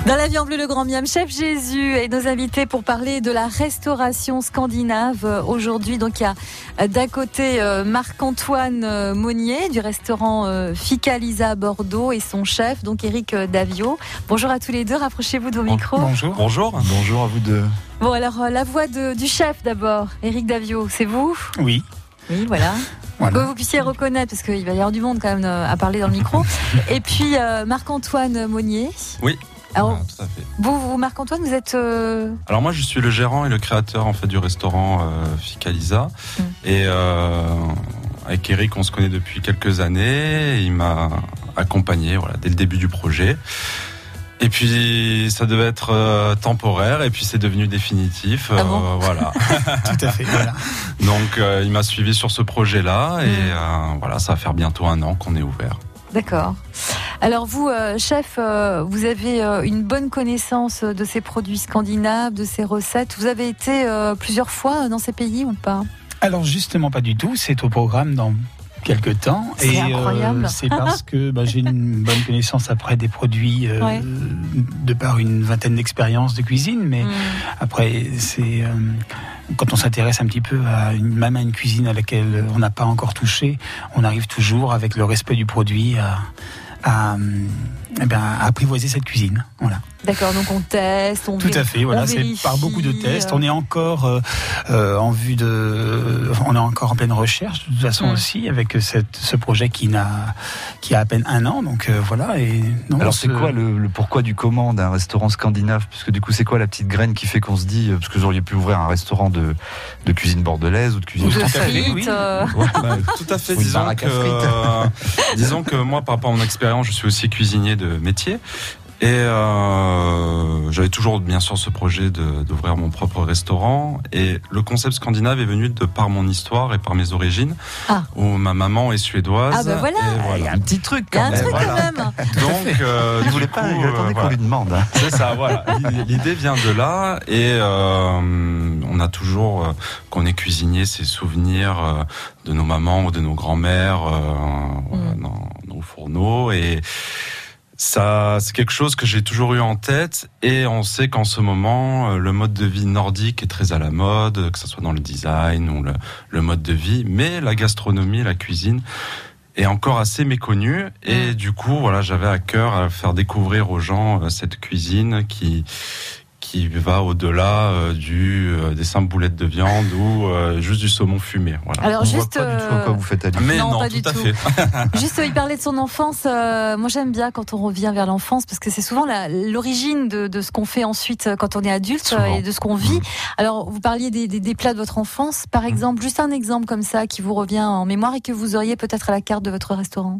Dans la vie en bleu, le grand miam, chef Jésus et nos invités pour parler de la restauration scandinave. Aujourd'hui, donc, il y a d'un côté Marc-Antoine Monnier du restaurant Ficalisa à Bordeaux et son chef, donc Éric Davio. Bonjour à tous les deux, rapprochez-vous de vos micros. Bonjour. Bonjour. Bonjour à vous deux. Bon, alors, la voix du chef d'abord, Éric Davio, c'est vous ? Oui. Oui, voilà. Voilà. Que vous puissiez reconnaître, parce qu'il va y avoir du monde quand même à parler dans le micro. Et puis, Marc-Antoine Monnier. Oui. Alors, tout à fait. vous, Marc-Antoine, vous êtes... Alors moi, je suis le gérant et le créateur en fait du restaurant Ficalisa. Et avec Eric, on se connaît depuis quelques années. Il m'a accompagné, dès le début du projet. Et puis ça devait être temporaire, et puis c'est devenu définitif. Ah bon voilà. Tout à fait. Voilà. Donc il m'a suivi sur ce projet-là, et ça va faire bientôt 1 an qu'on est ouvert. D'accord. Alors vous, chef, vous avez une bonne connaissance de ces produits scandinaves, de ces recettes. Vous avez été plusieurs fois dans ces pays ou pas ? Alors justement pas du tout, c'est au programme dans quelques temps. C'est incroyable. C'est parce que j'ai une bonne connaissance après des produits de par une vingtaine d'expériences de cuisine, mais après c'est quand on s'intéresse un petit peu à une cuisine à laquelle on n'a pas encore touché, on arrive toujours avec le respect du produit à apprivoiser cette cuisine. Voilà. D'accord, donc on teste, on Tout à fait, voilà, c'est par beaucoup de tests. On est encore on est encore en pleine recherche, de toute façon aussi, avec ce projet qui a à peine 1 an, donc voilà. Alors c'est quoi le pourquoi du comment d'un restaurant scandinave ? Parce que du coup, c'est quoi la petite graine qui fait qu'on se dit, parce que vous auriez pu ouvrir un restaurant de cuisine bordelaise ou de cuisine française. Oui. Tout à fait. Disons que moi, par rapport à mon expérience, je suis aussi cuisinier de métier. Et j'avais toujours bien sûr ce projet d'ouvrir mon propre restaurant, et le concept scandinave est venu de par mon histoire et par mes origines, où ma maman est suédoise. Ah ben voilà, il y a un petit truc quand même. Donc il voulait pas, il attendait qu'on lui demande. C'est ça, voilà. L'idée vient de là, et on a toujours, quand on est cuisinier, ces souvenirs de nos mamans ou de nos grands-mères dans nos fourneaux, et ça, c'est quelque chose que j'ai toujours eu en tête, et on sait qu'en ce moment, le mode de vie nordique est très à la mode, que ce soit dans le design ou le mode de vie, mais la gastronomie, la cuisine est encore assez méconnue, et du coup, j'avais à cœur à faire découvrir aux gens cette cuisine qui va au-delà des simples boulettes de viande ou juste du saumon fumé. Voilà. Alors on juste, voit pas du tout à quoi vous faites allusion. Mais non, pas tout du à tout. fait. Juste, il parlait de son enfance. Moi, j'aime bien quand on revient vers l'enfance, parce que c'est souvent l'origine de ce qu'on fait ensuite quand on est adulte et de ce qu'on vit. Alors, vous parliez des plats de votre enfance, par exemple. Juste un exemple comme ça qui vous revient en mémoire et que vous auriez peut-être à la carte de votre restaurant.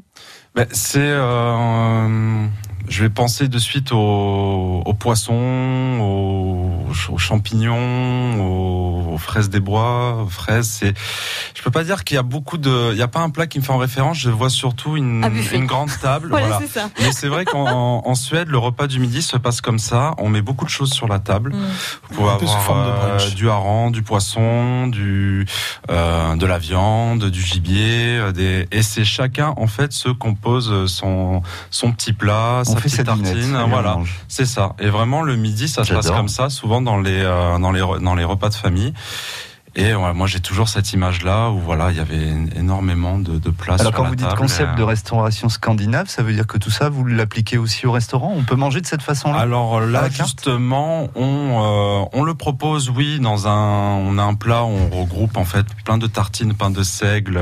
Je vais penser de suite aux poissons, aux champignons, aux fraises des bois, aux fraises. Je peux pas dire qu'il y a il y a pas un plat qui me fait en référence. Je vois surtout une grande table. Voilà. C'est ça. Mais c'est vrai qu'en Suède, le repas du midi se passe comme ça. On met beaucoup de choses sur la table. Vous pouvez avoir du hareng, du poisson, de la viande, du gibier, et c'est chacun en fait se compose son petit plat. On fait cette tartine, voilà, c'est ça. Et vraiment le midi, ça se passe comme ça, souvent dans les repas de famille. Et moi j'ai toujours cette image-là où il y avait énormément de plats sur la table. Alors quand vous dites concept de restauration scandinave, ça veut dire que tout ça vous l'appliquez aussi au restaurant ? On peut manger de cette façon-là ? Alors là justement, on le propose, oui, on a un plat où on regroupe en fait plein de tartines, pain de seigle,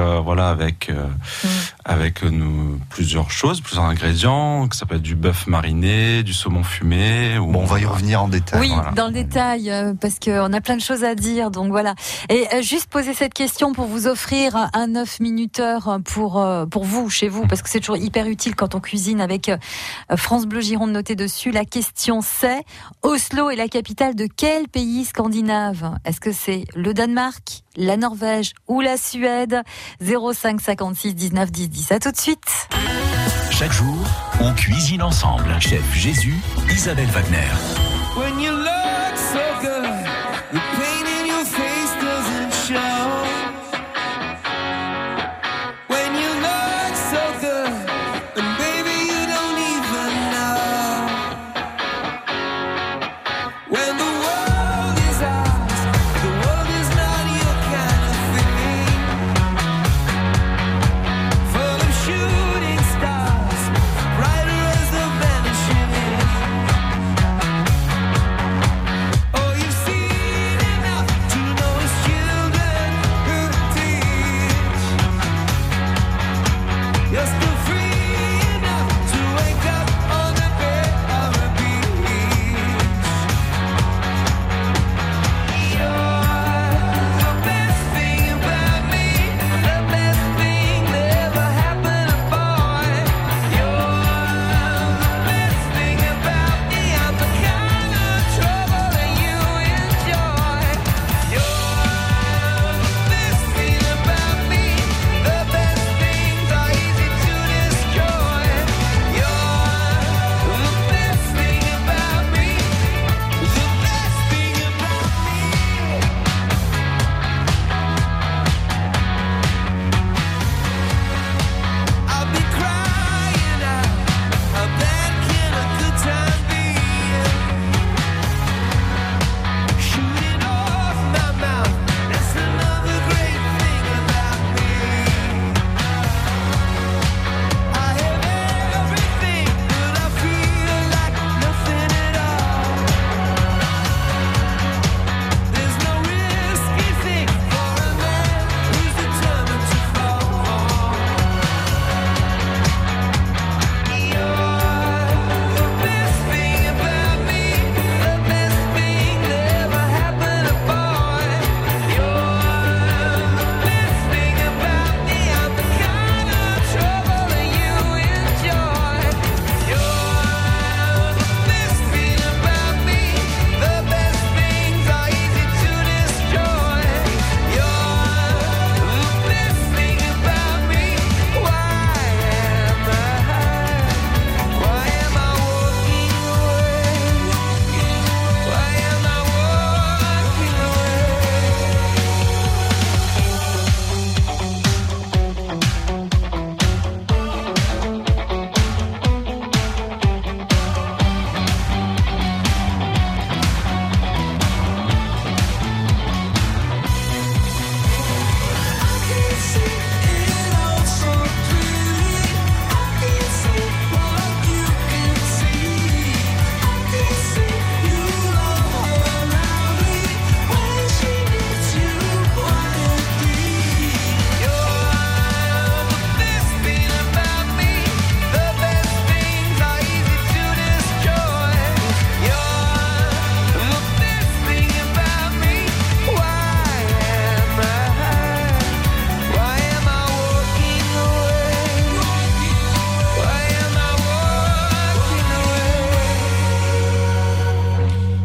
avec plusieurs ingrédients, que ça peut être du bœuf mariné, du saumon fumé. On va y revenir en détail. Oui, dans le détail, parce qu'on a plein de choses à dire, donc voilà. Et juste poser cette question pour vous offrir un 9 minuteurs pour vous, chez vous, parce que c'est toujours hyper utile quand on cuisine avec France Bleu Gironde noté dessus. La question c'est, Oslo est la capitale de quel pays scandinave ? Est-ce que c'est le Danemark, la Norvège ou la Suède ? 05 56 19 10 10. À tout de suite. Chaque jour, on cuisine ensemble. Chef Jésus, Isabelle Wagner. When you look so good, the pain in your face doesn't show. When you look so good, and baby you don't even know.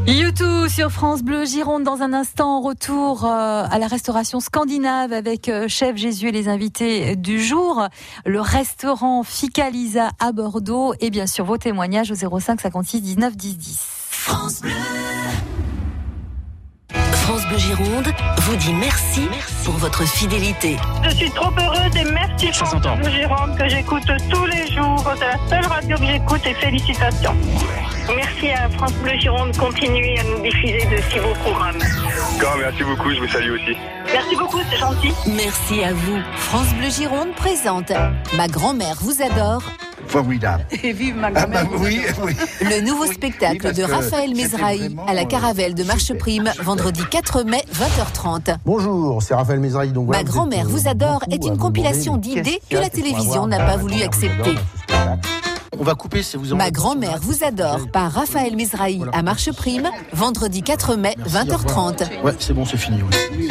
YouTube sur France Bleu Gironde. Dans un instant, retour à la restauration scandinave avec Chef Jésus et les invités du jour. Le restaurant Ficalisa à Bordeaux. Et bien sûr, vos témoignages au 05 56 19 10 10. France Bleu. France Bleu Gironde vous dit merci pour votre fidélité. Je suis trop heureuse et merci France Bleu Gironde que j'écoute tous les jours. C'est la seule radio que j'écoute et félicitations. Merci à France Bleu Gironde, continuez à nous diffuser de si beaux programmes. Merci beaucoup, je vous salue aussi. Merci beaucoup, c'est gentil. Merci à vous. France Bleu Gironde présente Ma grand-mère vous adore. Formidable. Et vive ma grand-mère. Oui. Le nouveau spectacle de Raphaël Mesrahi à la Caravelle de Marcheprime, vendredi 4 mai, 20h30. Bonjour, c'est Raphaël Mesrahi. Donc Ma grand-mère vous adore est une compilation d'idées que la télévision n'a pas voulu accepter. On va couper si vous en Ma grand-mère vous adore par Raphaël Mesrahi à Marcheprime, vendredi 4 mai, 20h30. Ouais, c'est bon, c'est fini. Oui.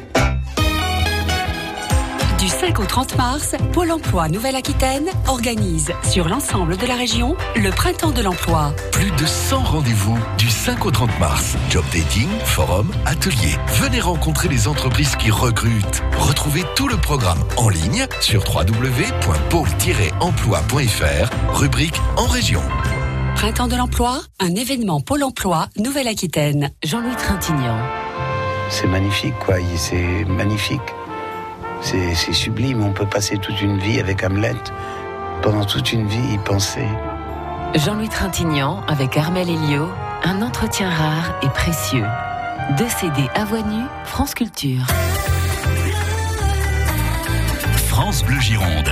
Du 5 au 30 mars, Pôle emploi Nouvelle-Aquitaine organise sur l'ensemble de la région le Printemps de l'emploi. Plus de 100 rendez-vous du 5 au 30 mars. Job dating, forum, atelier. Venez rencontrer les entreprises qui recrutent. Retrouvez tout le programme en ligne sur www.pôle-emploi.fr, rubrique en région. Printemps de l'emploi, un événement Pôle emploi Nouvelle-Aquitaine. Jean-Louis Trintignant. C'est magnifique, quoi. C'est magnifique. C'est sublime. On peut passer toute une vie avec Hamlet. Pendant toute une vie, y penser. Jean-Louis Trintignant avec Armel Elio. Un entretien rare et précieux. 2 CD à voix nue, France Culture. France Bleu Gironde.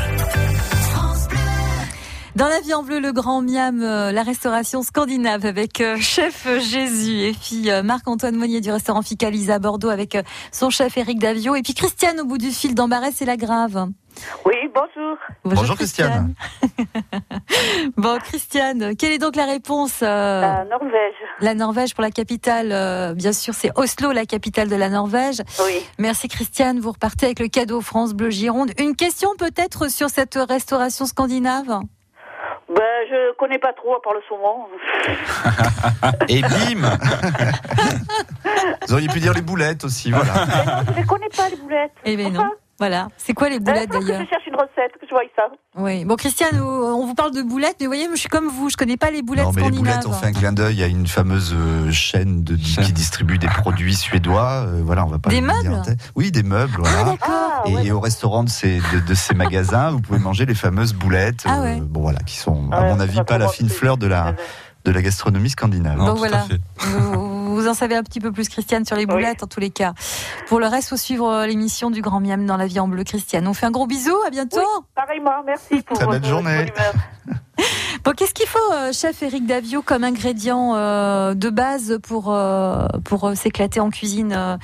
Dans la vie en bleu, le Grand Miam, la restauration scandinave avec Chef Jésus et puis Marc-Antoine Monnier du restaurant Ficalisa à Bordeaux avec son chef Éric Davio et puis Christiane au bout du fil d'Embarès et la Grave. Oui, bonjour. Bonjour Christiane. Bon Christiane, quelle est donc la réponse La Norvège. La Norvège pour la capitale, bien sûr c'est Oslo, la capitale de la Norvège. Oui. Merci Christiane, vous repartez avec le cadeau France Bleu Gironde. Une question peut-être sur cette restauration scandinave ? Je connais pas trop à part le saumon. Et bim. Vous auriez pu dire les boulettes aussi, voilà. Je ne connais pas les boulettes. Eh bien non. Voilà. C'est quoi les boulettes d'ailleurs ? Je cherche une recette, que je vois ça. Oui. Bon, Christiane, on vous parle de boulettes, mais vous voyez, je suis comme vous, je connais pas les boulettes scandinaves. Non, mais les boulettes, on fait un clin d'œil à une fameuse chaîne qui distribue des produits suédois. Voilà, on va pas. Des meubles ? Oui, des meubles, voilà. Ah, d'accord. Et au restaurant de ces magasins, vous pouvez manger les fameuses boulettes. Ah ouais. Bon, voilà, qui sont, à mon avis, pas la fine fleur de la gastronomie scandinave. Donc voilà. Vous en savez un petit peu plus, Christiane, sur les boulettes, en tous les cas. Pour le reste, faut suivre l'émission du Grand Miam dans la vie en bleu, Christiane. On fait un gros bisou, à bientôt. Oui, pareillement, merci pour très belle journée. Bon, qu'est-ce qu'il faut, chef Éric Davio, comme ingrédient de base pour s'éclater en cuisine,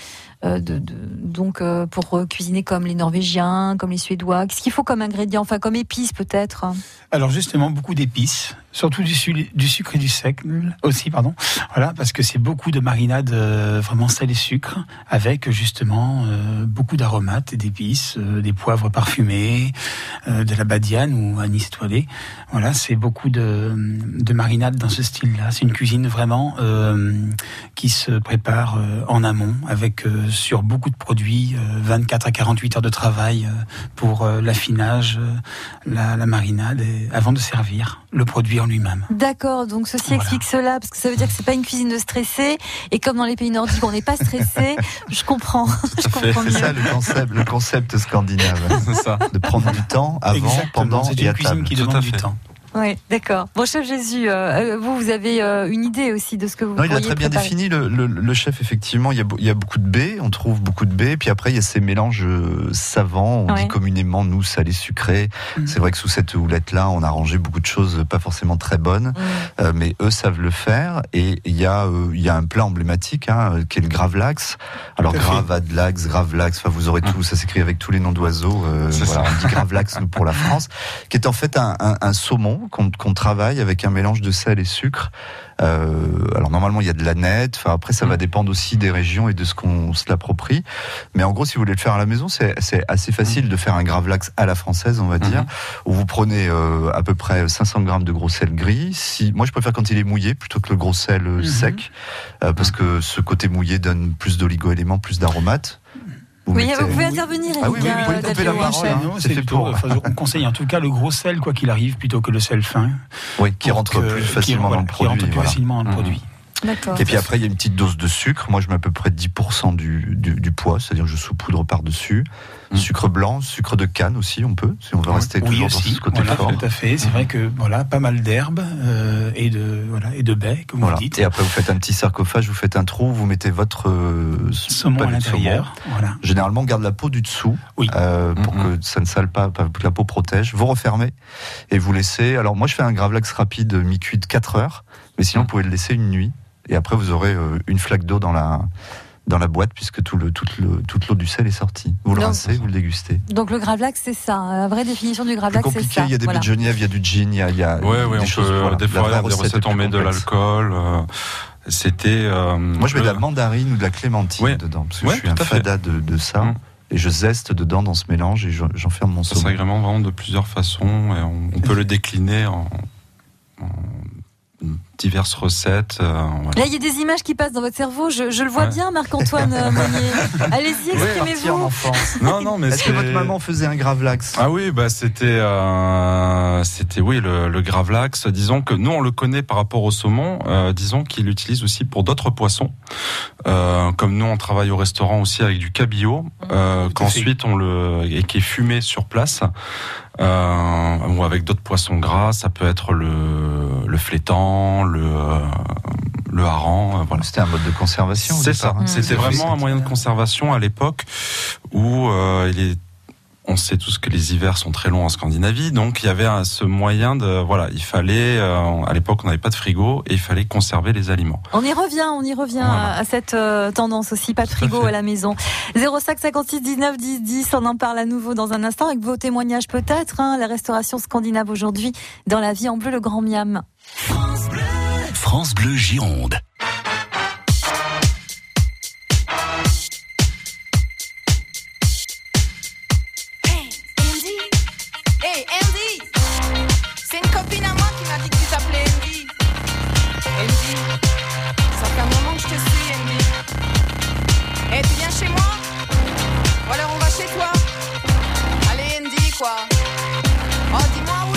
pour cuisiner comme les Norvégiens, comme les Suédois? Qu'est-ce qu'il faut comme ingrédient, enfin comme épices peut-être? Alors justement, beaucoup d'épices, surtout du sucre et du sec aussi, pardon. Voilà, parce que c'est beaucoup de marinade vraiment sel et sucre, avec justement beaucoup d'aromates et d'épices, des poivres parfumés, de la badiane ou anis étoilé. Voilà, c'est beaucoup de marinade dans ce style-là. C'est une cuisine vraiment qui se prépare en amont, avec sur beaucoup de produits, 24 à 48 heures de travail pour l'affinage, la marinade, avant de servir le produit en lui-même. D'accord, donc ceci explique cela, parce que ça veut dire que c'est pas une cuisine de stressé, et comme dans les pays nordiques on n'est pas stressé, je comprends. C'est ça le concept scandinave, c'est ça. De prendre du temps avant, exactement, pendant c'est et à une cuisine table. qui demande du temps. Oui, d'accord. Bon, chef Jésus, vous avez une idée aussi de ce que vous pourriez préparer. Il a très bien défini le chef, effectivement. Il y a beaucoup de baies, on trouve beaucoup de baies. Puis après, il y a ces mélanges savants. On dit communément, nous, salé, sucré. C'est vrai que sous cette houlette-là, on a rangé beaucoup de choses pas forcément très bonnes. Mais eux savent le faire. Et il y a un plat emblématique, qui est le gravlax. Alors, gravadlax, gravlax, enfin, vous aurez tout. Ça s'écrit avec tous les noms d'oiseaux. Voilà, on dit gravlax, nous, pour la France. Qui est en fait un saumon. saison qu'on travaille avec un mélange de sel et sucre. Alors normalement il y a de l'aneth. Enfin après ça va dépendre aussi des régions et de ce qu'on se l'approprie. Mais en gros si vous voulez le faire à la maison, c'est assez facile de faire un gravlax à la française, on va dire, où vous prenez à peu près 500 grammes de gros sel gris. Moi je préfère quand il est mouillé plutôt que le gros sel sec, parce que ce côté mouillé donne plus d'oligo-éléments, plus d'aromates. Vous pouvez intervenir, Eric. Oui, vous pouvez taper la parole. C'est fait pour. On conseille en tout cas le gros sel, quoi qu'il arrive, plutôt que le sel fin. Oui, qui rentre plus facilement dans le produit. Qui rentre plus facilement dans le produit. D'accord. Et puis après, il y a une petite dose de sucre. Moi, je mets à peu près 10% du poids, c'est-à-dire que je saupoudre par-dessus. Sucre blanc, sucre de canne aussi, on peut, si on veut rester toujours dans ce côté fort. Tout à fait. C'est vrai que pas mal d'herbes et de baies, comme vous dites. Et après, vous faites un petit sarcophage, vous faites un trou, vous mettez votre saumon à l'intérieur. Voilà. Généralement, on garde la peau du dessous pour que ça ne sale pas, que la peau protège. Vous refermez et vous laissez. Alors moi, je fais un gravlax rapide mi-cuit de 4 heures, mais sinon, vous pouvez le laisser une nuit. Et après, vous aurez une flaque d'eau dans la boîte, puisque toute l'eau du sel est sortie. Vous le rincez, vous le dégustez. Donc le gravlax, c'est ça. La vraie définition du gravlax, c'est ça. Il y a des baies de Genève, il y a du gin, il y a des choses. Des fois, il y a des recettes, on met de l'alcool. C'était. Moi, je mets de la mandarine ou de la clémentine dedans, parce que je suis un fada de ça. Et je zeste dedans dans ce mélange et j'enferme mon saumon. Ça s'agrémente vraiment de plusieurs façons. Et on peut le décliner en diverses recettes. Là, il y a des images qui passent dans votre cerveau. Je le vois bien, Marc-Antoine Monnier. Allez-y, exprimez-vous. Non, mais est-ce que votre maman faisait un gravlax ? Ah oui, c'était le gravlax. Disons que nous, on le connaît par rapport au saumon. Disons qu'il l'utilise aussi pour d'autres poissons. Comme nous, on travaille au restaurant aussi avec du cabillaud, qu'ensuite et qui est fumé sur place. Ou avec d'autres poissons gras, ça peut être le flétan, le hareng. Voilà. C'était un mode de conservation. C'est ça. C'était vraiment un moyen de conservation à l'époque où on sait tous que les hivers sont très longs en Scandinavie, donc il y avait ce moyen il fallait, à l'époque on n'avait pas de frigo et il fallait conserver les aliments. On y revient à cette tendance aussi, pas de frigo à la maison. 05 56 19 10 10, on en parle à nouveau dans un instant avec vos témoignages peut-être, la restauration scandinave aujourd'hui dans la vie en bleu, le Grand Miam. France Bleu Gironde. Hey Andy, c'est une copine à moi qui m'a dit que tu t'appelais Andy. Andy, ça fait un moment que je te suis Andy. Hey, tu viens chez moi? Ou alors on va chez toi? Allez Andy quoi. Oh dis-moi oui.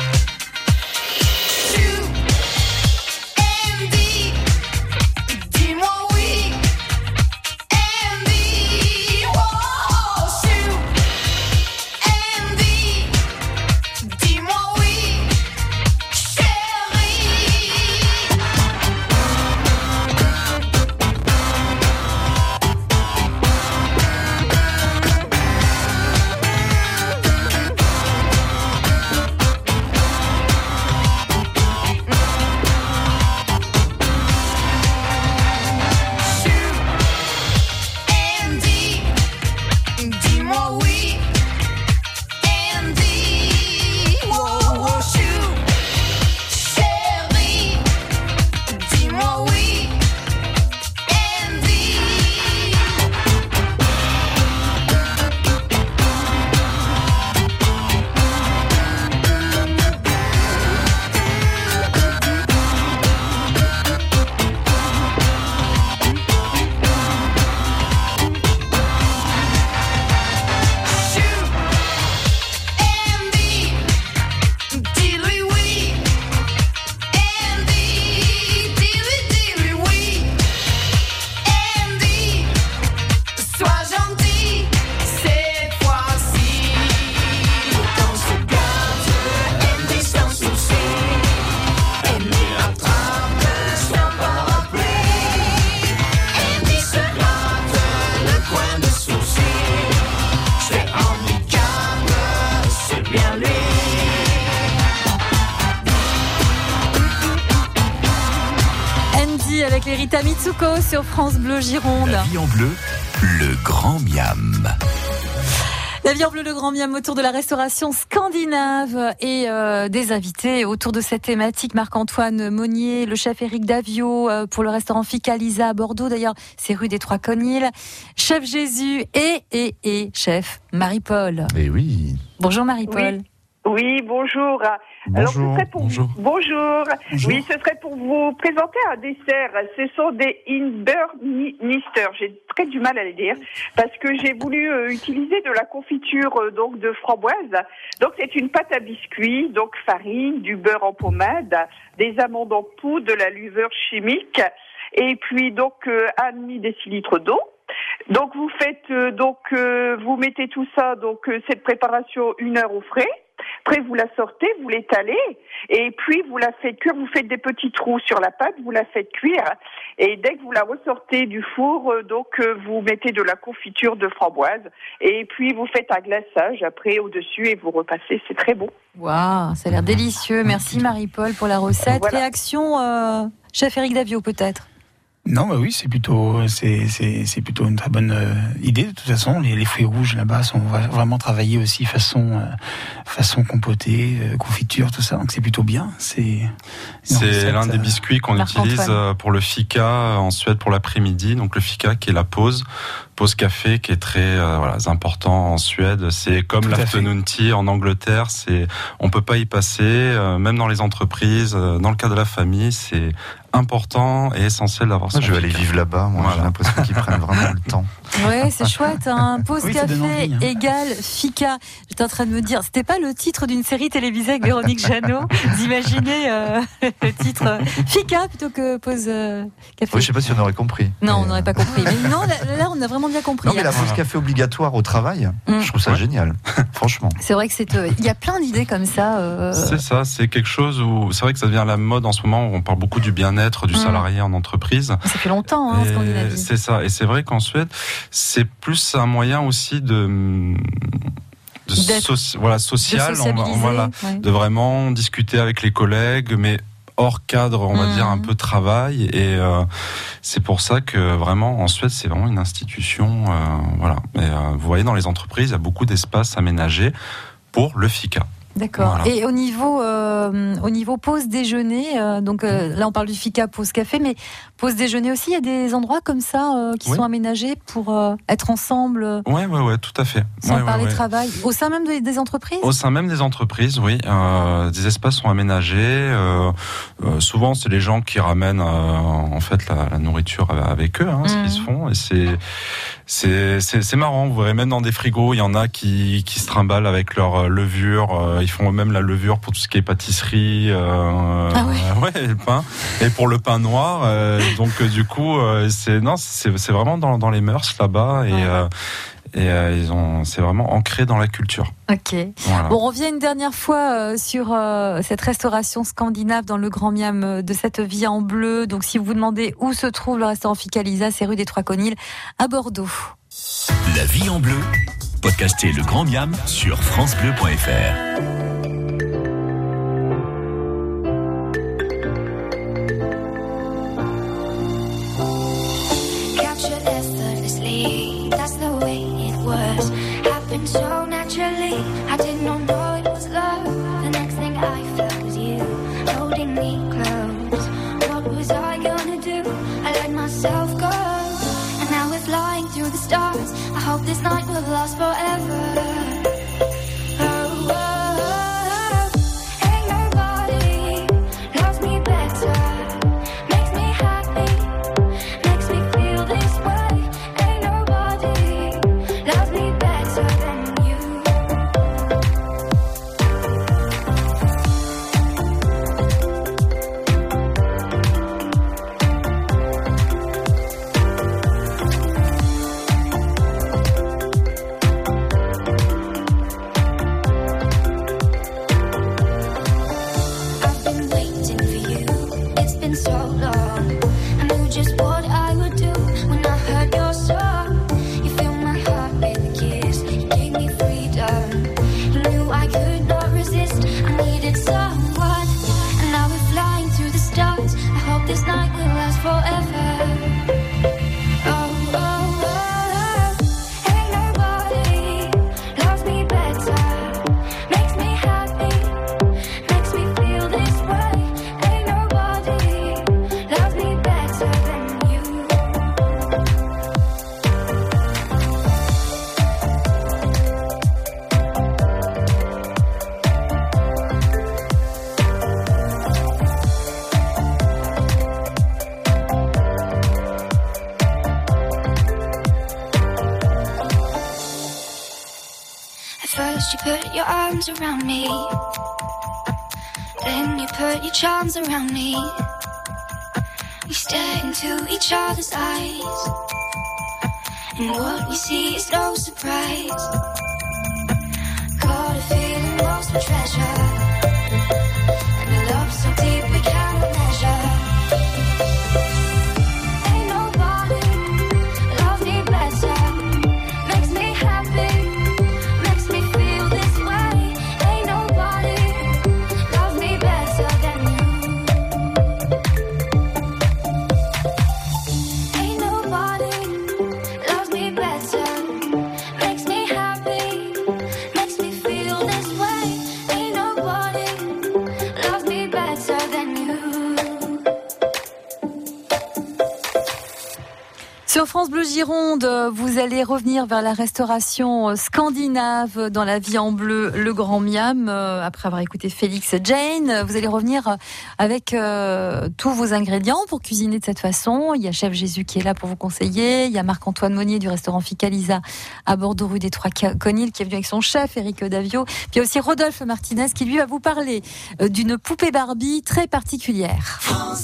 Andy, dis-moi oui. Andy, oh shoot. Andy, dis-moi oui, chérie. Andy, dis-moi oui. Andy, oh shoot, chérie, dis-moi oui. Andy. Shoot, Andy, dis-lui oui. Andy, dis-lui oui. Andy, sois gentil cette fois-ci. Quand se gâte, Andy sans souci. Andy attrape son parapluie. Andy se gratte le coin de sourcil. Je fais handicap, c'est bien lui. Andy avec les Rita Mitsuko sur France Bleu Gironde. La vie en bleu, le Grand Miam. La vie en bleu, le grand miam autour de la restauration scandinave et des invités autour de cette thématique. Marc-Antoine Monnier, le chef Éric Davio pour le restaurant Fika Lisa à Bordeaux. D'ailleurs, c'est rue des Trois Conils. Chef Jésus et chef Marie-Paul. Eh oui. Bonjour Marie-Paul. Oui, bonjour. Alors, ce serait pour bonjour. Oui, ce serait pour vous présenter un dessert. Ce sont des Inbernister. J'ai très du mal à les dire parce que j'ai voulu utiliser de la confiture donc de framboise. Donc c'est une pâte à biscuits, donc farine, du beurre en pommade, des amandes en poudre, de la levure chimique et puis donc 1,5 décilitre d'eau. Donc vous faites vous mettez tout ça cette préparation 1 heure au frais. Après, vous la sortez, vous l'étalez, et puis vous la faites cuire. Vous faites des petits trous sur la pâte, vous la faites cuire, et dès que vous la ressortez du four, vous mettez de la confiture de framboise, et puis vous faites un glaçage après au-dessus, et vous repassez. C'est très bon. Waouh, ça a l'air délicieux. Merci Marie-Paul pour la recette. Voilà. Réaction, chef Éric Davio peut-être. Non, bah oui, c'est plutôt une très bonne idée. De toute façon, les fruits rouges là-bas sont vraiment travaillés aussi façon compotée, confiture, tout ça. Donc c'est plutôt bien. C'est l'un des biscuits qu'on utilise pour le fika en Suède pour l'après-midi. Donc le fika qui est la pause café qui est très important en Suède. C'est comme l'afternoon tea en Angleterre. On peut pas y passer, même dans les entreprises, dans le cas de la famille, c'est important et essentiel d'avoir ça. Je vais aller vivre là-bas. Moi, j'ai l'impression qu'ils prennent vraiment le temps. Ouais, c'est chouette. Pause café égale fika. J'étais en train de me dire, c'était pas le titre d'une série télévisée avec Véronique Jeannot d'imaginer le titre fika plutôt que pause café. Oui, je sais pas si on aurait compris. Non, on n'aurait pas compris. Mais non, là, on a vraiment bien compris. Non, mais la pause café obligatoire au travail, je trouve ça génial. Franchement. C'est vrai que il y a plein d'idées comme ça. C'est ça, c'est quelque chose où c'est vrai que ça devient la mode en ce moment où on parle beaucoup du bien-être du salarié en entreprise. Ça fait longtemps, en Scandinavie. C'est ça, et c'est vrai qu'en Suède, c'est plus un moyen aussi social, de vraiment discuter avec les collègues, mais hors cadre, on va dire un peu travail, et c'est pour ça que vraiment en Suède c'est vraiment une institution, Et vous voyez dans les entreprises il y a beaucoup d'espace aménagé pour le fika. D'accord. Voilà. Et au niveau pause déjeuner, là on parle du fika, pause café, mais pause déjeuner aussi, il y a des endroits comme ça qui sont aménagés pour être ensemble. Ouais, tout à fait. Sans parler travail. Au sein même des entreprises. Au sein même des entreprises, oui. Des espaces sont aménagés. Souvent, c'est les gens qui ramènent en fait la nourriture avec eux, ce qu'ils se font. Et c'est marrant. Vous verrez même dans des frigos, il y en a qui se trimballent avec leur levure. Ils font eux-mêmes la levure pour tout ce qui est pâtisserie, le pain, et pour le pain noir. Donc du coup, c'est vraiment dans les mœurs là-bas, et c'est vraiment ancré dans la culture. Ok. Voilà. Bon, on revient une dernière fois sur cette restauration scandinave dans le Grand Miam de cette vie en bleu. Donc si vous vous demandez où se trouve le restaurant Fika Lisa, c'est rue des Trois Conils à Bordeaux. La vie en bleu. Podcastez le Grand Miam sur francebleu.fr. So naturally, I did not know it was love. The next thing I felt was you holding me close. What was I gonna do? I let myself go, and now we're flying through the stars. I hope this night will last forever. First you put your arms around me, then you put your charms around me. We stare into each other's eyes, and what we see is no surprise. Got a feeling lost for treasure, and a love so deep we cannot measure. Ain't nobody love me better, makes me happy, makes me feel this way. Ain't nobody love me better than you. Ain't nobody love me better, makes me happy, makes me feel this way. Ain't nobody love me better than you. Sur France Bleu Gironde, vous allez revenir vers la restauration scandinave dans la vie en bleu, le Grand Miam. Après avoir écouté Félix et Jane, vous allez revenir avec tous vos ingrédients pour cuisiner de cette façon. Il y a Chef Jésus qui est là pour vous conseiller. Il y a Marc-Antoine Monnier du restaurant Ficalisa à Bordeaux, rue des Trois-Conils, qui est venu avec son chef, Éric Davio. Puis il y a aussi Rodolphe Martinez qui lui va vous parler d'une poupée Barbie très particulière.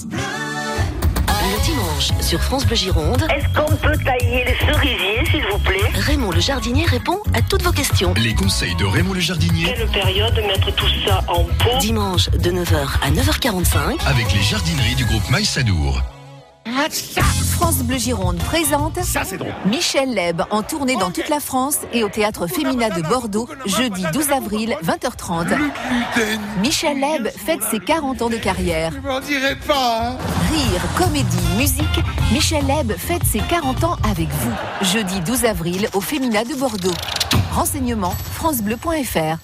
Le dimanche, sur France Bleu Gironde, Est-ce qu'on peut tailler les cerisiers, s'il vous plaît? Raymond le jardinier répond à toutes vos questions. Les conseils de Raymond le jardinier Quelle période mettre tout ça en pot? Dimanche de 9h à 9h45. avec les jardineries du groupe Maïsadour. France Bleu Gironde présente Michel Leb en tournée dans toute la France et au Théâtre Fémina de Bordeaux, jeudi 12 avril, 20h30. Michel Leb fête ses 40 ans de carrière. Je m'en dirai pas, hein. Rire, comédie, musique, Michel Leb fête ses 40 ans avec vous. Jeudi 12 avril au Fémina de Bordeaux. Renseignements francebleu.fr.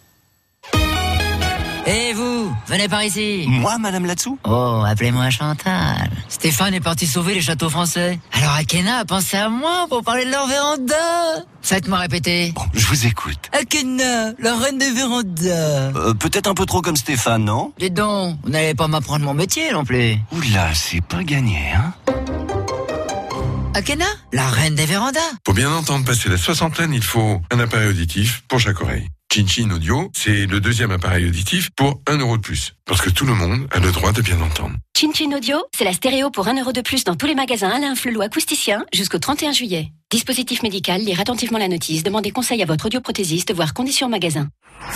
Et vous, venez par ici. Moi, Madame Latsou? Oh, appelez-moi Chantal. Stéphane est parti sauver les châteaux français. Alors Akena a pensé à moi pour parler de leur véranda. Faites-moi répéter. Bon, je vous écoute. Akena, la reine des vérandas. Peut-être un peu trop comme Stéphane, non? Dites donc, vous n'allez pas m'apprendre mon métier non plus. Oula, c'est pas gagné, hein? Akena, la reine des vérandas. Pour bien entendre passer la soixantaine, il faut un appareil auditif pour chaque oreille. Chin Audio, c'est le deuxième appareil auditif pour 1 € de plus. Parce que tout le monde a le droit de bien entendre. Chin Audio, c'est la stéréo pour 1 € de plus dans tous les magasins Alain Flelou acousticien jusqu'au 31 juillet. Dispositif médical, lire attentivement la notice, demandez conseil à votre audioprothésiste, voire conditions magasin.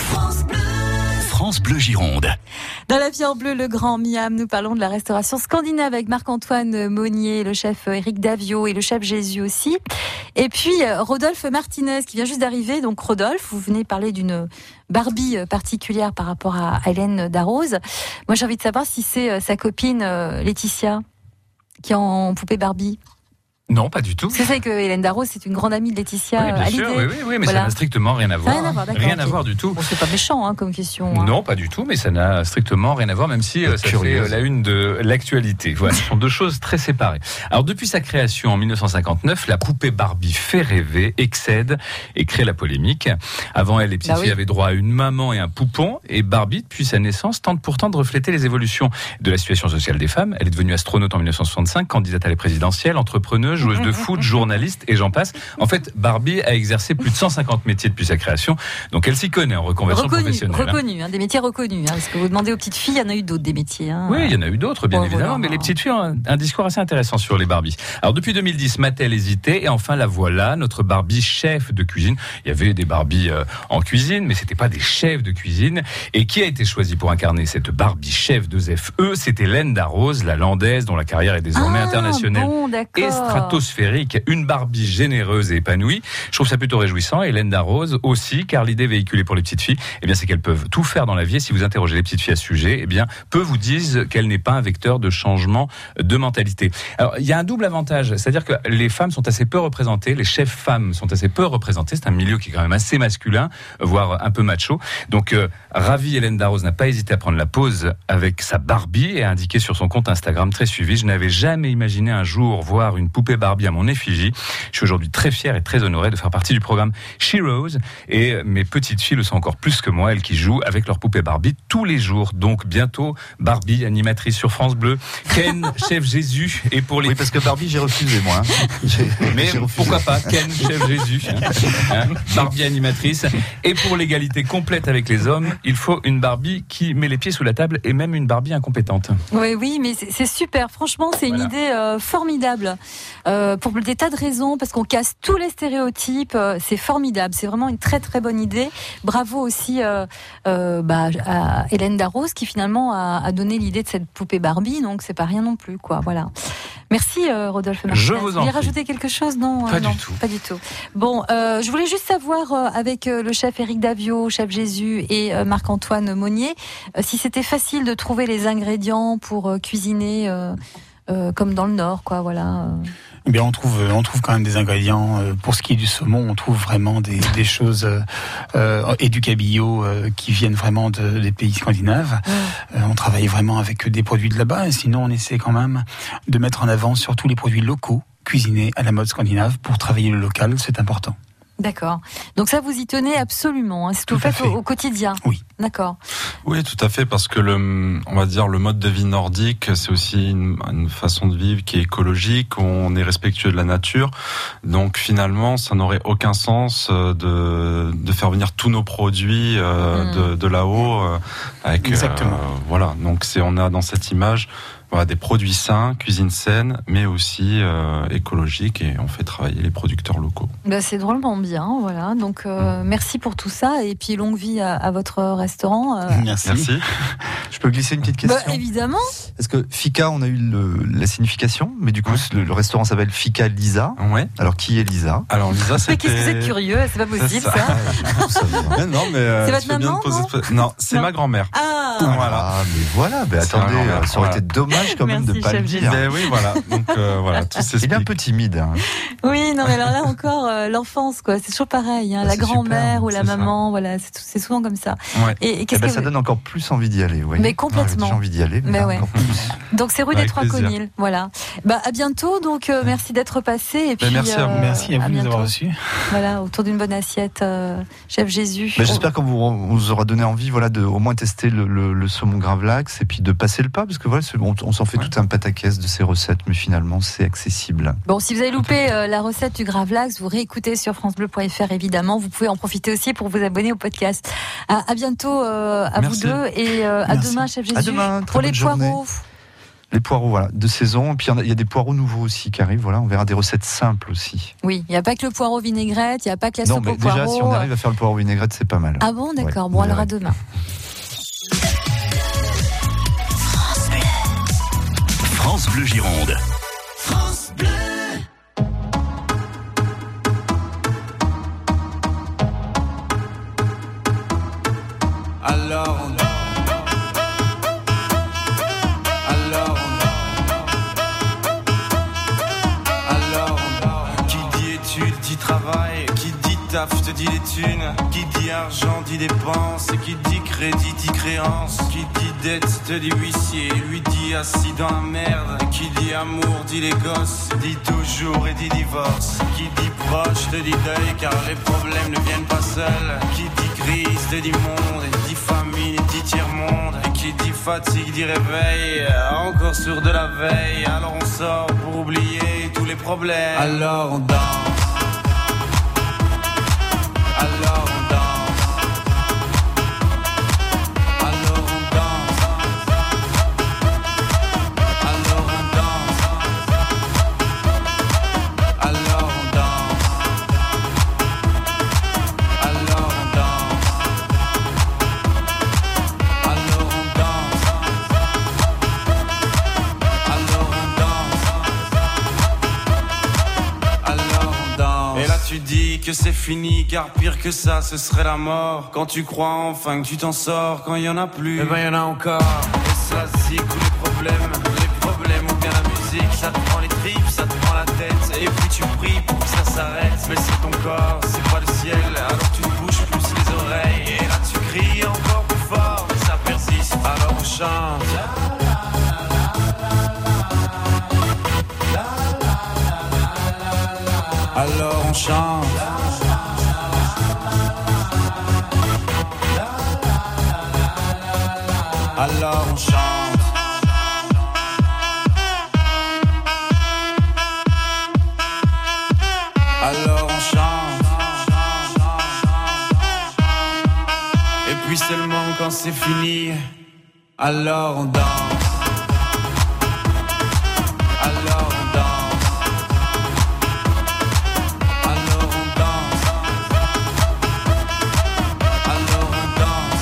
France Bleu Gironde. Dans la vie en bleu, le Grand Miam, nous parlons de la restauration scandinave avec Marc-Antoine Monnier, le chef Éric Davio et le chef Jésus aussi. Et puis Rodolphe Martinez qui vient juste d'arriver. Donc Rodolphe, vous venez parler d'une Barbie particulière par rapport à Hélène Darroze. Moi j'ai envie de savoir si c'est sa copine Laetitia qui est en poupée Barbie. Non, pas du tout. C'est vrai que Hélène Darroze, c'est une grande amie de Laetitia Hallyday. Oui, mais ça n'a strictement rien à voir. Rien à voir du tout. Bon, c'est pas méchant comme question. Non, pas du tout, mais ça n'a strictement rien à voir, même si ça fait la une de l'actualité. Voilà, ce sont deux choses très séparées. Alors, depuis sa création en 1959, la poupée Barbie fait rêver, excède et crée la polémique. Avant elle, les petites filles avaient droit à une maman et un poupon, et Barbie, depuis sa naissance, tente pourtant de refléter les évolutions de la situation sociale des femmes. Elle est devenue astronaute en 1965, candidate à la présidentielle, entrepreneuse, joueuse de foot, journaliste et j'en passe. En fait, Barbie a exercé plus de 150 métiers depuis sa création, donc elle s'y connaît en reconversion professionnelle. Reconnu, des métiers reconnus. Parce que vous demandez aux petites filles, il y en a eu d'autres des métiers. Oui, il y en a eu d'autres, bien évidemment, mais les petites filles ont un discours assez intéressant sur les Barbies. Alors depuis 2010, Mattel hésitait et enfin la voilà, notre Barbie chef de cuisine. Il y avait des Barbies en cuisine, mais c'était pas des chefs de cuisine. Et qui a été choisi pour incarner cette Barbie chef de ZFE? C'était Hélène Darroze, la landaise dont la carrière est désormais internationale et stratosphérique. Une Barbie généreuse et épanouie. Je trouve ça plutôt réjouissant. Hélène Darroze aussi, car l'idée véhiculée pour les petites filles, c'est qu'elles peuvent tout faire dans la vie. Et si vous interrogez les petites filles à ce sujet, peu vous disent qu'elle n'est pas un vecteur de changement de mentalité. Alors, il y a un double avantage, c'est-à-dire que les femmes sont assez peu représentées, les chefs femmes sont assez peu représentées. C'est un milieu qui est quand même assez masculin, voire un peu macho. Donc, ravie, Hélène Darroze n'a pas hésité à prendre la pause avec sa Barbie et a indiqué sur son compte Instagram très suivi: je n'avais jamais imaginé un jour voir une poupée poupée Barbie à mon effigie. Je suis aujourd'hui très fier et très honoré de faire partie du programme Sheroes. Et mes petites filles le sont encore plus que moi, elles qui jouent avec leur poupée Barbie tous les jours. Donc bientôt, Barbie, animatrice sur France Bleu, Ken, chef Jésus. Et pour les... Oui, parce que Barbie, j'ai refusé, moi. Mais pourquoi pas, Ken, chef Jésus, Barbie animatrice. Et pour l'égalité complète avec les hommes, il faut une Barbie qui met les pieds sous la table et même une Barbie incompétente. Oui, mais c'est super. Franchement, c'est une idée formidable. Pour des tas de raisons, parce qu'on casse tous les stéréotypes. C'est formidable. C'est vraiment une très très bonne idée. Bravo aussi à Hélène Darroze qui finalement a donné l'idée de cette poupée Barbie. Donc c'est pas rien non plus, quoi. Voilà. Merci Rodolphe Martinez. Je vous en prie. Vous voulez rajouter quelque chose? Non, pas non, du tout. Pas du tout. Bon, je voulais juste savoir avec le chef Éric Davio, chef Jésus et Marc-Antoine Monnier, si c'était facile de trouver les ingrédients pour cuisiner comme dans le Nord, quoi. Voilà. Eh bien, on trouve quand même des ingrédients. Pour ce qui est du saumon, on trouve vraiment des choses et du cabillaud qui viennent vraiment des pays scandinaves. On travaille vraiment avec des produits de là-bas. Et sinon, on essaie quand même de mettre en avant surtout les produits locaux, cuisinés à la mode scandinave. Pour travailler le local, c'est important. D'accord. Donc ça, vous y tenez absolument. C'est ce que vous faites au quotidien. Oui. D'accord. Oui, tout à fait, parce que on va dire le mode de vie nordique, c'est aussi une façon de vivre qui est écologique, où on est respectueux de la nature. Donc finalement, ça n'aurait aucun sens de faire venir tous nos produits de là-haut avec. Exactement. Voilà. Donc on a dans cette image. Voilà, des produits sains, cuisine saine, mais aussi écologique, et on fait travailler les producteurs locaux. C'est drôlement bien, voilà. Donc merci pour tout ça, et puis longue vie à votre restaurant. Merci. Je peux glisser une petite question? Évidemment. Parce que Fika, on a eu la signification, mais du coup le restaurant s'appelle Fika Lisa. Ouais. Alors qui est Lisa? Alors Lisa, c'était... Mais qu'est-ce que vous êtes curieux? C'est pas possible ça. Non, mais c'est votre maman? Non, c'est ma grand-mère. Voilà. Mais attendez, ça aurait été dommage quand même de pas le dire. Ben oui, voilà. Donc voilà, tout s'explique. Il est un peu timide. Hein. Oui, non, mais alors là encore, l'enfance, quoi. C'est toujours pareil. Hein. La grand-mère ou la maman, voilà, c'est souvent comme ça. Ouais. Et qu'est-ce que ça donne encore plus envie d'y aller. Ouais. Mais complètement. J'ai envie d'y aller. Mais ouais. Encore plus. Donc c'est rue des Trois-Conils. Voilà. À bientôt. Donc merci d'être passé. Et puis merci à vous. Merci à vous de nous avoir reçus. Voilà, autour d'une bonne assiette, chef Jésus. J'espère qu'on vous aura donné envie, voilà, de au moins tester le saumon gravlax et puis de passer le pas, parce que voilà, on s'en fait tout un pataquès de ces recettes, mais finalement c'est accessible. Bon, si vous avez loupé la recette du gravlax, vous réécoutez sur francebleu.fr évidemment. Vous pouvez en profiter aussi pour vous abonner au podcast. À bientôt à vous deux, et à demain, chef Jésus. À demain, pour les poireaux. Les poireaux, voilà, de saison. Et puis il y a des poireaux nouveaux aussi qui arrivent. Voilà, on verra des recettes simples aussi. Oui, il n'y a pas que le poireau vinaigrette, il n'y a pas que la soupe au poireau. Non, mais déjà, si on arrive à faire le poireau vinaigrette, c'est pas mal. Ah bon, d'accord. Bon, alors à demain. France Bleu Gironde. France Bleu. Alors qui dit études dit travail, qui dit taf te dit les thunes, qui dit argent dit dépenses, qui dit crédit dit créance, qui dit dette te dit huissier, lui dit assis dans la merde, qui dit amour dit les gosses, dit toujours et dit divorce, qui dit proche te dit deuil car les problèmes ne viennent pas seuls, qui dit crise te dit monde, dit famine dit tiers-monde, qui dit fatigue dit réveil, encore sourd de la veille, alors on sort pour oublier tous les problèmes, alors on danse. Alors on danse. Alors on danse. Alors on danse. Alors on danse. Alors on danse. Alors on danse. Alors on danse. Alors on danse. Et là tu dis que c'est fini, car pire que ça, ce serait la mort. Quand tu crois enfin que tu t'en sors, quand il y en a plus, eh ben y en a encore. Et ça zig ou les problèmes ou bien la musique, ça te prend les tripes, ça te prend la tête. Et puis tu pries pour que ça s'arrête, mais c'est ton corps, c'est pas le ciel. Alors tu te bouges plus les oreilles, et là tu cries encore plus fort, mais ça persiste. Alors on chante. alors on chante. Alors on chante. Alors on chante. Et puis seulement quand c'est fini, alors on danse. Alors on danse. Alors on danse. Alors on danse.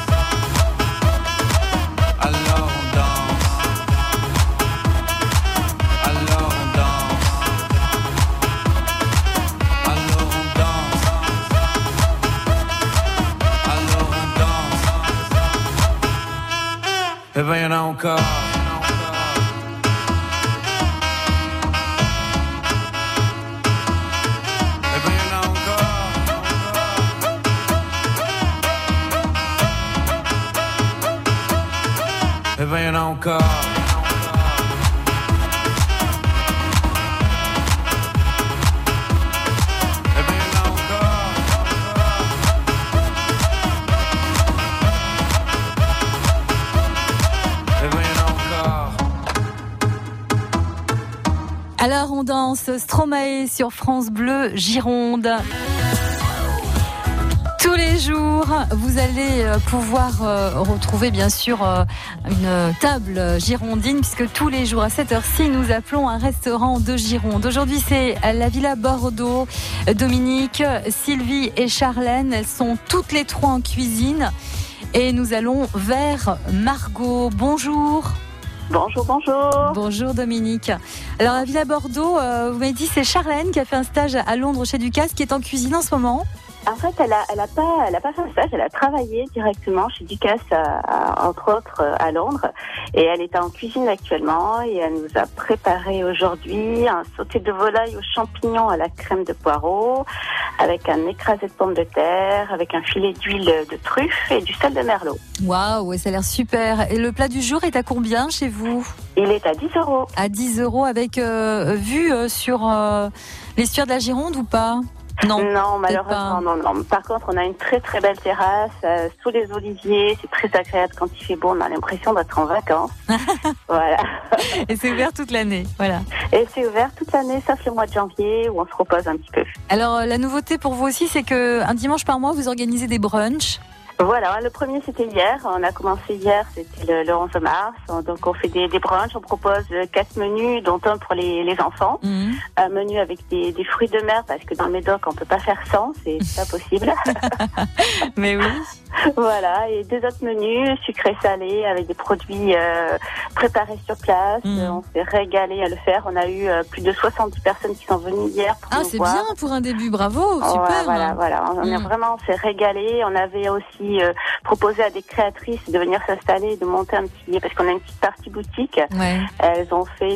Alors on danse. Alors on danse. Alors on danse. Alors on danse. Eh ben y'en a encore. Eh ben y'en a encore. Eh ben y'en a encore. Eh ben y'en a encore. Alors on danse Stromae sur France Bleu Gironde. Tous les jours, vous allez pouvoir retrouver bien sûr une table girondine, puisque tous les jours à cette heure-ci, nous appelons un restaurant de Gironde. Aujourd'hui, c'est la Villa Bordeaux. Dominique, Sylvie et Charlène, elles sont toutes les trois en cuisine. Et nous allons vers Margot. Bonjour. Bonjour, bonjour. Bonjour Dominique. Alors à Villa Bordeaux, vous m'avez dit c'est Charlène qui a fait un stage à Londres chez Ducasse, qui est en cuisine en ce moment. En fait, elle a pas fait un stage, elle a travaillé directement chez Ducasse, entre autres à Londres, et elle est en cuisine actuellement et elle nous a préparé aujourd'hui un sauté de volaille aux champignons à la crème de poireau, avec un écrasé de pommes de terre, avec un filet d'huile de truffe et du sel de merlot. Waouh, ça a l'air super. Et le plat du jour est à combien chez vous ? Il est à 10 €. À 10 € avec vue sur l'estuaire de la Gironde ou pas ? Non, malheureusement, non. Par contre, on a une très très belle terrasse sous les oliviers. C'est très agréable quand il fait beau. On a l'impression d'être en vacances. Voilà. Et c'est ouvert toute l'année. Voilà. Et c'est ouvert toute l'année, sauf le mois de janvier où on se repose un petit peu. Alors, la nouveauté pour vous aussi, c'est qu'un dimanche par mois, vous organisez des brunchs. Voilà, le premier c'était hier, on a commencé hier, c'était le 11 mars, donc on fait des brunchs, on propose 4 menus, dont un pour les enfants, un menu avec des fruits de mer, parce que dans le Médoc on peut pas faire sans, c'est pas possible. Mais oui. Voilà, et 2 autres menus, sucré-salé, avec des produits préparés sur place, on s'est régalé à le faire, on a eu plus de 70 personnes qui sont venues hier pour nous voir. Ah, c'est bien pour un début, bravo, super. Ouais, voilà, on s'est régalé, on avait aussi proposé à des créatrices de venir s'installer, de monter un petit, parce qu'on a une petite partie boutique. Ouais. Elles ont fait une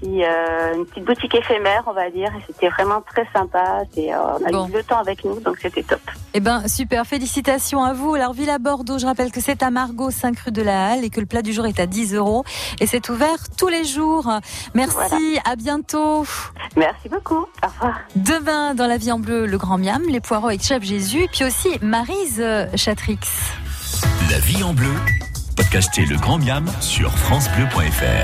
petite boutique éphémère, on va dire, et c'était vraiment très sympa. On a eu le temps avec nous, donc c'était top. Eh ben super, félicitations à vous. Alors Villa Bordeaux, je rappelle que c'est à Margot, 5 rue de la Halle, et que le plat du jour est à 10 € et c'est ouvert tous les jours. Merci, voilà. À bientôt. Merci beaucoup. Au revoir. Demain, dans La Vie en Bleu, le Grand Miam, les poireaux avec Chef Jésus, puis aussi Maryse Chatrix. La Vie en Bleu, podcastez le Grand Miam sur francebleu.fr.